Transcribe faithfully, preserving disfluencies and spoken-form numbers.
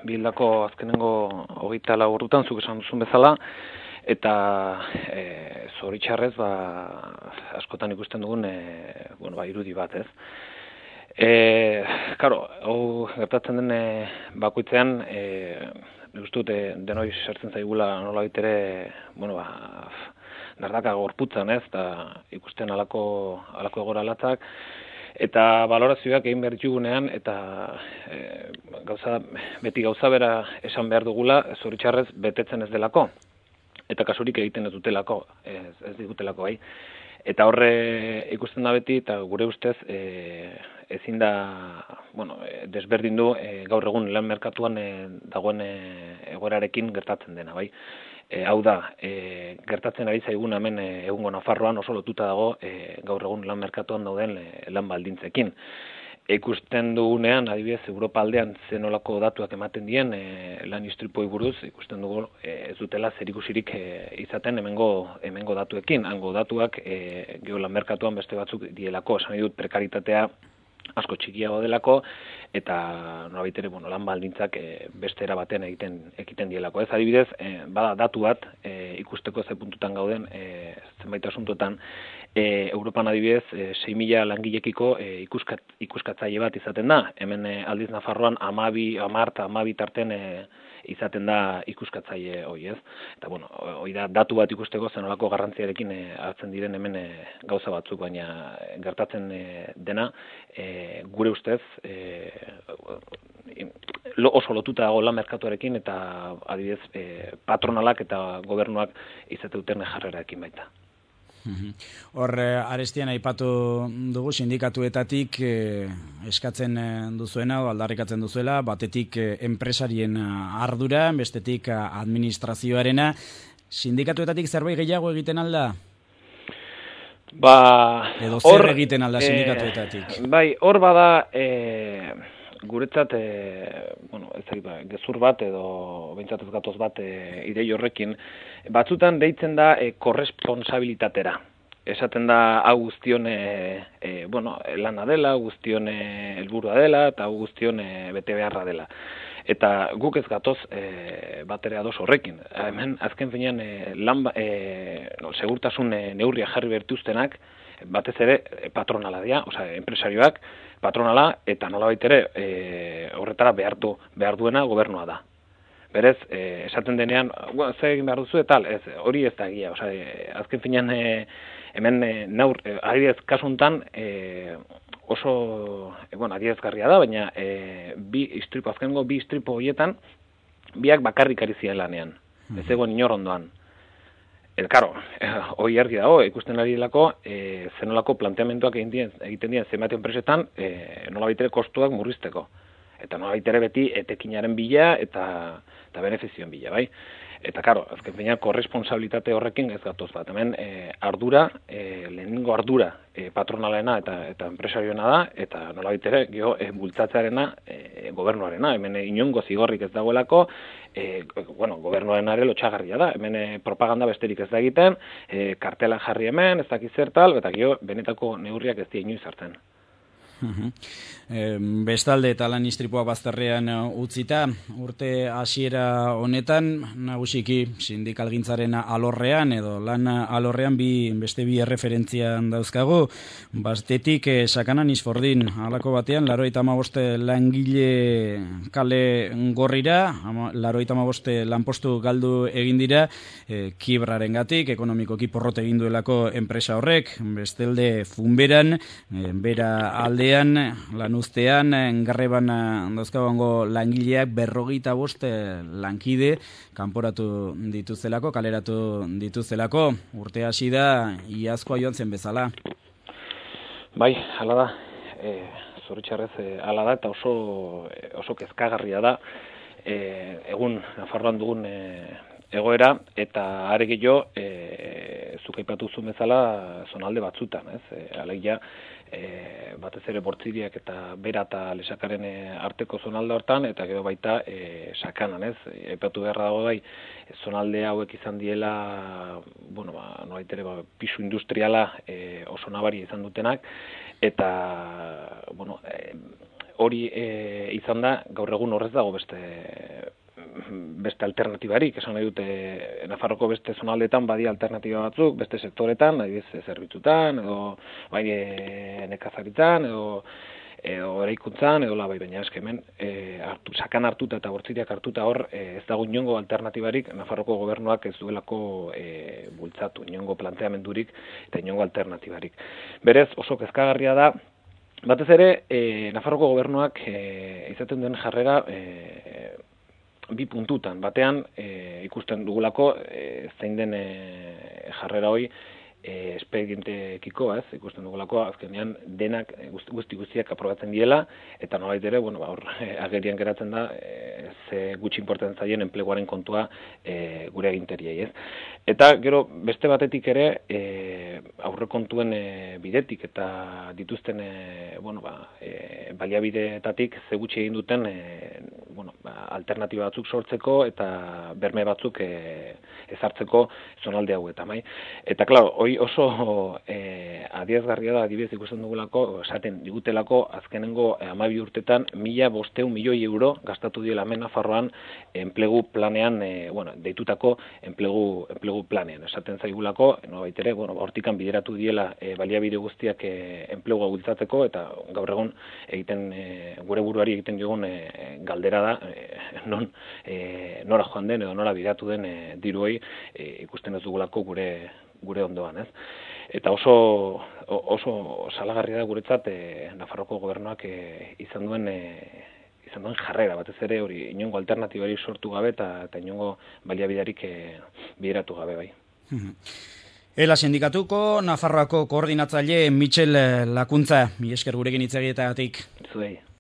bildako azkenengo hogeita lau ordutan, zuk esan duzun bezala, eta e, zoritxarrez, ba, askotan ikusten dugun, e, bueno, ba, irudi bat, ez? E, karo, hau gertatzen den e, bakoitzean, e, nik uste dut, e, denoi sartzen zaigula nola baitere, bueno, ba, nardaka gorputzan, ez, eta ikusten alako, alako egora latzak, eta balorazioak egin behar ditugunean, eta e, gauza, beti gauza bera esan behar dugula, zoritxarrez betetzen ez delako, eta kasurik egiten ez dutelako, ez, ez digutelako bai. Eta horre ikusten da beti, eta gure ustez e, ezin da, bueno, desberdin du e, gaur egun lan merkatuan e, dagoen e, egoerarekin gertatzen dena, bai. E, hau da, e, gertatzen ari zaigun hemen e, egungo Nafarroan oso lotuta dago e, gaur egun lan merkatuan dauden e, lan baldintzekin. Ikusten dugunean, adibidez, Europa aldean zenolako datuak ematen dien e, lan istripoi buruz, ikusten dugu e, ez dutela zerikusirik e, izaten hemengo, hemengo datuekin. Hango datuak e, gero lan merkatuan beste batzuk dielako, esan nahi dut prekaritatea asko txikiago delako, eta nolabait ere, bueno, lan baldintzak e, beste era baten egiten ekiten dielako. Ez adibidez, e, bada datu bat e, ikusteko ze puntutan gauden e, zenbait asuntotan, e, Europan adibidez e, sei mila langilekiko e, ikuskat, ikuskatzaile bat izaten da. Hemen e, aldiz Nafarroan hamabi, hamar eta hamabi tarten e, izaten da ikuskatzaile hori, ez? Eta bueno, hori da datu bat ikusteko zenolako garrantziarekin e, hartzen diren hemen e, gauza batzuk, baina gertatzen e, dena e, gure ustez e, oso lotuta dago lan merkatuarekin eta adibidez e, patronalak eta gobernuak izate duten jarrerarekin baita. Hor, arestian aipatu dugu sindikatuetatik eh, eskatzen duzuena, aldarrikatzen duzuela, batetik eh, enpresarien ardura, bestetik administrazioarena. Sindikatuetatik zerbait gehiago egiten alda? Ba, edo zer or, egiten alda sindikatuetatik? E, bai, hor bada e, guretzat e, bueno, ez ba, gezur bat edo behintzat ez gatoz bat e, idei horrekin, batzutan deitzen da e, korresponsabilitatera. Esaten da hau guztion e, e, bueno, lana dela, guztion e, helburua dela eta hau guztion e, bete beharra dela. Eta guk ez gatoz e, batere ados horrekin. Hemen azken finean e, lan e, no, segurtasun e, neurria jarri bertuztenak, batez ere patronala dira, osea, enpresarioak, patronala, eta nolabait ere e, horretara behartu, behar duena gobernua da. Berez, e, esaten denean, bueno, ze egin behar duzu, eta ez, hori ez da egia, osea, e, azken finean e, hemen e, naur, e, adibidez, kasuntan, e, oso, e, bueno, adierazgarria da, baina e, bi istripo, azkengo bi istripo horietan, biak bakarrik ari ziren lanean, ez egon inor ondoan. Eta, karo, hori argi dago, ikusten ari delako, e, zenolako planteamenduak egiten dien zenbait enpresetan, e, nola baitere kostuak murrizteko. Eta nola baitere beti etekinaren bila eta, eta benefizioen bila, bai? Eta, karo, azken finean, korresponsabilitate horrekin ez gatoz bat. Hemen, e, ardura, e, lehenengo ardura e, patronalena eta, eta enpresarioena da, eta nola baitere, geho, e, bultzatzearena e, gobernuarena. Hemen e, inongo zigorrik ez dagoelako, E, bueno, gobernuaren lotxagarria da, hemen e, propaganda besterik ez da egiten, e, kartela jarri hemen, ez dakiz zertal, eta gio, benetako neurriak ez di inoiz hartzen. Uh-huh. E, bestalde eta lan istripua bazterrean utzita, urte hasiera honetan, nagusiki sindikalgintzaren alorrean edo lan alorrean bi, beste bi erreferentzian dauzkagu, bastetik eh, sakanan izfordin, halako batean, larogeita hamabost langile kale gorrira, larogeita hamabost lanpostu galdu egin dira, eh, kibraren gatik, ekonomikoki porrot egin duelako enpresa horrek, bestalde funberan, eh, bera alde lan ustean, engarreban dauzkabango langileak berrogeita bost lankide kanporatu dituzelako, kaleratu dituzelako, urte hasi da iazkoa joan zen bezala. Bai, hala da, e, zoritxarrez e, hala da, eta oso, oso kezkagarria da, e, egun Nafarroan dugun e, egoera, eta are gehiago, e, zuk aipatu zuen bezala zonalde batzutan, ez? E, alegia, e, batez ere bortziriak eta bera eta lesakaren e, arteko zonalde hortan, eta gero baita e, sakanan, ez? E, aipatu beharra dago bai, zonalde hauek izan diela, bueno, ba, nolait ere, ba, pisu industriala e, oso nabaria izan dutenak, eta, bueno, e, hori e, izan da, gaur egun horrez dago beste beste alternatibarik, esan nahi dute Nafarroko beste zonaldetan badia alternatiba batzuk, beste sektoretan, adibidez zerbitzutan, edo bai nekazaritzan, edo edo eraikuntzan, edo labai, baina eske hemen e, hartu, sakan hartuta eta bortziriak hartuta hor e, ez dago inongo alternatibarik, Nafarroko gobernuak ez duelako e, bultzatu, inongo planteamendurik eta inongo alternatibarik. Berez, oso kezkagarria da, batez ere, e, Nafarroko gobernuak e, izaten duen jarrera e, bi puntutan, batean e, ikusten dugulako e, zein den e, jarrera hori E, espedientekiko, ez, ikusten dugulako, azkenean denak guzti guztiak aprobatzen diela, eta nolait ere, bueno, hor e, agerian geratzen da, e, ze gutxi importatzen zaien enpleguaren kontua e, gure agintariei, ez. Eta gero beste batetik ere, e, aurrekontuen e, bidetik eta dituzten, e, bueno, ba, e, baliabideetatik ze gutxi egin duten, e, bueno, ba, alternatiba batzuk sortzeko eta berme batzuk e, ezartzeko zonalde hauetan, bai. Eta claro, hori oso eh, adierazgarria da, adibidez ikusten dugulako, esaten digutelako azkenengo hamabi urtetan mila bostehun milioi euro gastatu diela hemen Nafarroan enplegu planean, e, bueno, deitutako enplegu enplegu planean. Esaten zaigulako, nolabait ere, bueno, hortikan bideratu diela e, baliabide guztiak e, enplegua bultzatzeko eta gaur egun egiten e, gure buruari egiten diogun e, galdera da e, non e, nora joan den edo nora bideratu den e, diruei e, ikusten ez dugulako gure gure ondoan, ez? Eta oso oso salagarria da guretzat e, Nafarroko gobernuak e, izan duen e, izan duen jarrera, batez ere hori inongo alternatibari sortu gabe eta, eta inongo baliabiderik e, bideratu gabe bai. Ela sindikatuko Nafarroako koordinatzaile Michel Lakuntza, mi esker gurekin hitz egiteagatik. Zuei.